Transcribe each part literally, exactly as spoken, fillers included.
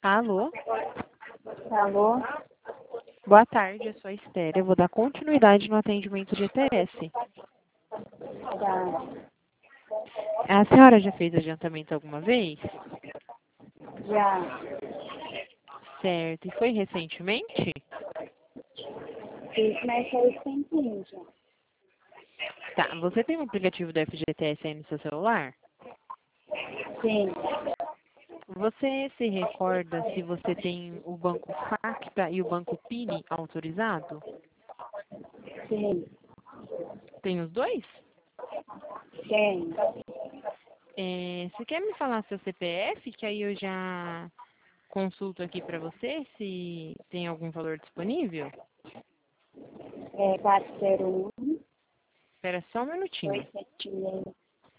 Alô? Alô? Boa tarde, eu sou a Esther. Eu vou dar continuidade no atendimento de E T S. Tá. A senhora já fez adiantamento alguma vez? Já Certo. E foi recentemente? fiz, mas recentemente. Tá. Você tem um aplicativo do F G T S aí no seu celular? Sim, Você se recorda se você tem o banco Facta e o banco Pini autorizado? sim, Tem os dois? tem. É, você quer me falar seu C P F, que aí eu já consulto aqui para você se tem algum valor disponível? É quatro zero um, Espera só um dois minutinho. sete seis.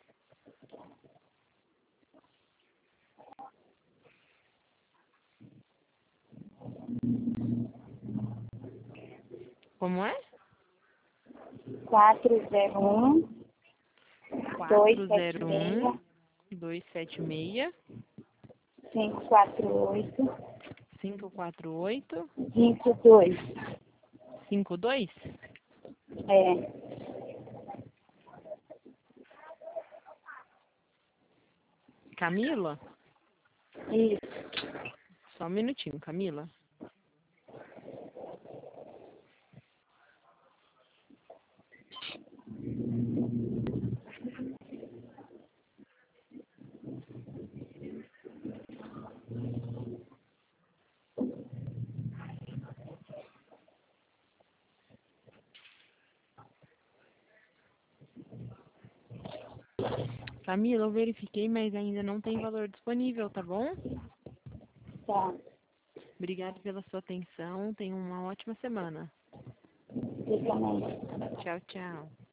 Como é? quatro zero um, dois sete quatro zero um, seis, dois sete seis, cinco quatro oito, cinco quatro oito, cinco dois. cinco dois. É, Camila? isso. Só um minutinho, Camila. Camila, eu verifiquei, mas ainda não tem valor disponível, tá bom? Tá. Obrigada pela sua atenção. Tenha uma ótima semana. Você também. Tchau, tchau.